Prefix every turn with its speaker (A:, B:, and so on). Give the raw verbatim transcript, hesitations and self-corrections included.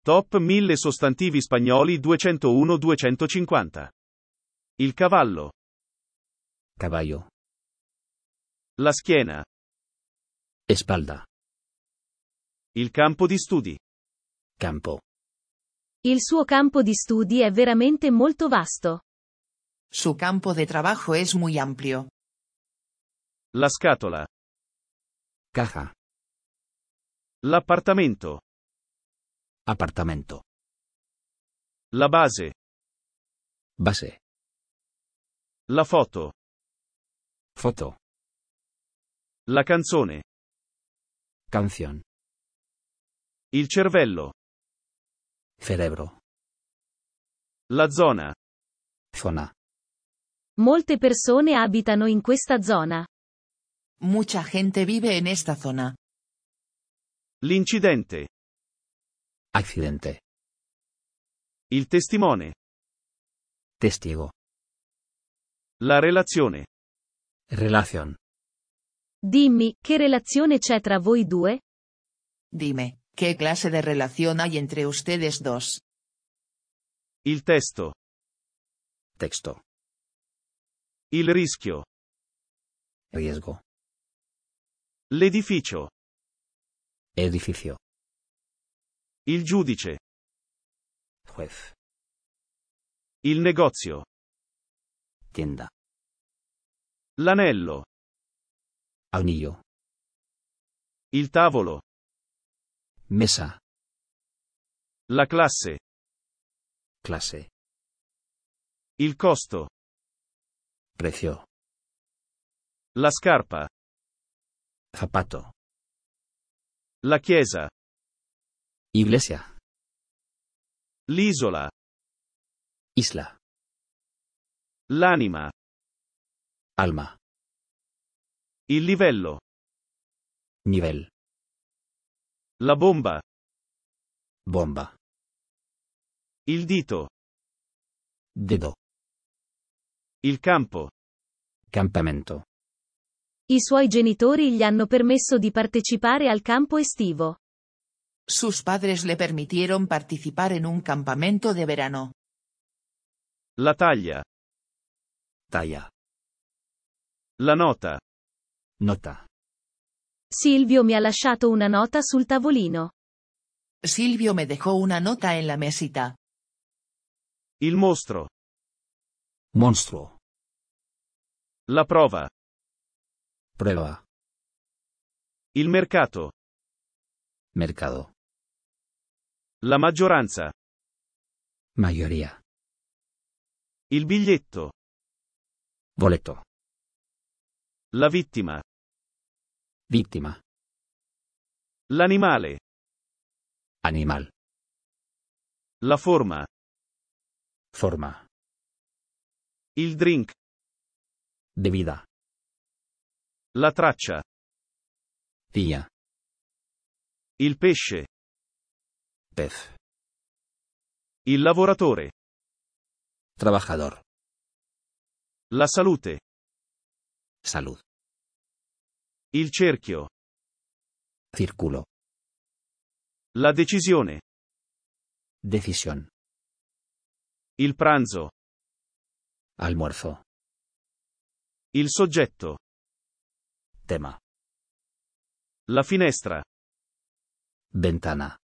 A: Top mille sostantivi spagnoli duecentouno duecentocinquanta. Il cavallo.
B: Caballo.
A: La schiena.
B: Espalda.
A: Il campo di studi.
B: Campo.
C: Il suo campo di studi è veramente molto vasto.
D: Su campo de trabajo es muy amplio.
A: La scatola.
B: Caja.
A: L'appartamento.
B: Apartamento.
A: La base.
B: Base.
A: La foto.
B: Foto.
A: La canzone.
B: Canción.
A: Il cervello.
B: Cerebro.
A: La zona.
B: Zona.
C: Molte persone abitano in questa zona.
D: Mucha gente vive en esta zona.
A: L'incidente.
B: Accidente.
A: Il testimone.
B: Testigo.
A: La relazione.
B: Relación.
C: Dimmi, che relazione c'è tra voi due?
D: Dime, ¿qué clase de relación hay entre ustedes dos?
A: Il testo.
B: Texto.
A: Il rischio.
B: Riesgo.
A: L'edificio.
B: Edificio.
A: Il giudice.
B: Juez.
A: Il negozio.
B: Tienda.
A: L'anello.
B: Anillo.
A: Il tavolo.
B: Mesa.
A: La classe.
B: Clase.
A: Il costo.
B: Precio.
A: La scarpa.
B: Zapato.
A: La chiesa.
B: Iglesia.
A: L'isola.
B: Isla.
A: L'anima.
B: Alma.
A: Il livello.
B: Nivel.
A: La bomba.
B: Bomba.
A: Il dito.
B: Dedo.
A: Il campo.
B: Campamento.
C: I suoi genitori gli hanno permesso di partecipare al campo estivo.
D: Sus padres le permitieron participar en un campamento de verano.
A: La taglia.
B: Talla.
A: La nota.
B: Nota.
C: Silvio mi ha lasciato una nota sul tavolino.
D: Silvio me dejó una nota en la mesita.
A: Il mostro.
B: Monstruo.
A: La prova.
B: Prueba.
A: Il mercato.
B: Mercado.
A: La maggioranza.
B: Mayoría.
A: Il biglietto.
B: Boleto.
A: La vittima.
B: Víctima.
A: L'animale.
B: Animal.
A: La forma.
B: Forma.
A: Il drink.
B: Bebida.
A: La traccia.
B: Vía.
A: Il pesce.
B: Pez.
A: Il lavoratore.
B: Trabajador.
A: La salute.
B: Salud.
A: Il cerchio.
B: Círculo.
A: La decisione.
B: Decisión.
A: Il pranzo.
B: Almuerzo.
A: Il soggetto.
B: Tema.
A: La finestra.
B: Ventana.